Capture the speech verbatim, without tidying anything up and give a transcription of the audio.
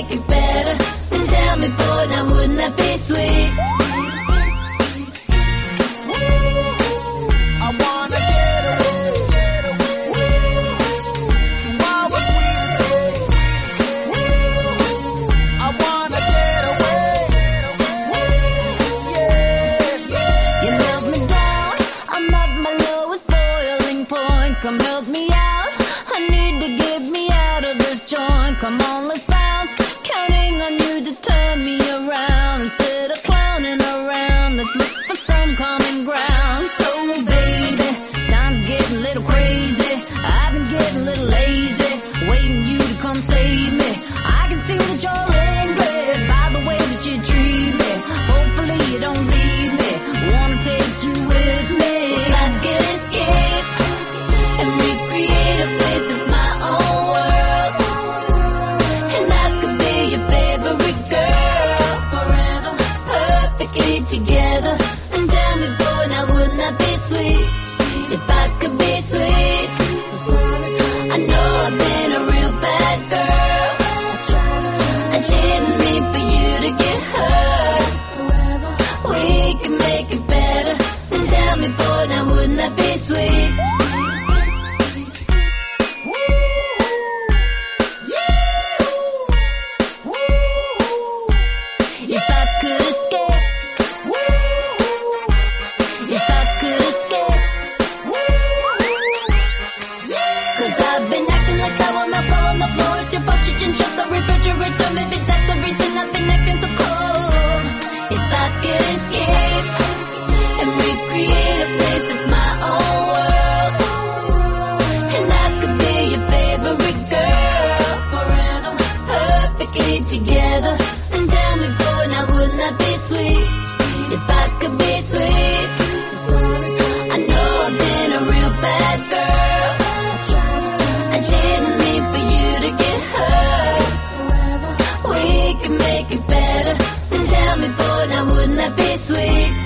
make it better. And tell me, boy, now wouldn't that be sweet? I wanna get away, get away to our sweet escape. I wanna get away, yeah, yeah. You held me down, I'm at my lowest boiling point. Come help me out, I need to get me out of this joint. Come on, let's bounce, counting on you to turn me around. Instead of clowning around, let's look for some common ground. So baby, time's getting a little crazy, I've been getting a little lazy, waiting you to come save me. I can see that you're angry by the way that you treat me. Hopefully you don't leave me, wanna take you with me. If I could escape and recreate a place that's my own world, and I could be your favorite girl forever, perfectly together. And tell me, boy, now wouldn't that be sweet? If I could be sweet, I know I've been a real bad girl, I didn't mean for you to get hurt. We can make it better. And tell me, boy, now wouldn't that be sweet? If I could escape, if I could escape, 'cause I've been acting like sour milk on the floor. It's your fault you didn't shut the refrigerator. Maybe that's the reason I've been acting so cold. If I could escape and recreate a place that's my own world, and I could be your favorite girl forever, perfectly together. And tell me, boy, now wouldn't that be sweet? If I could be sweet, I know I've been a real bad girl, I didn't mean for you to get hurt. We can make it better. And tell me, boy, now wouldn't that be sweet?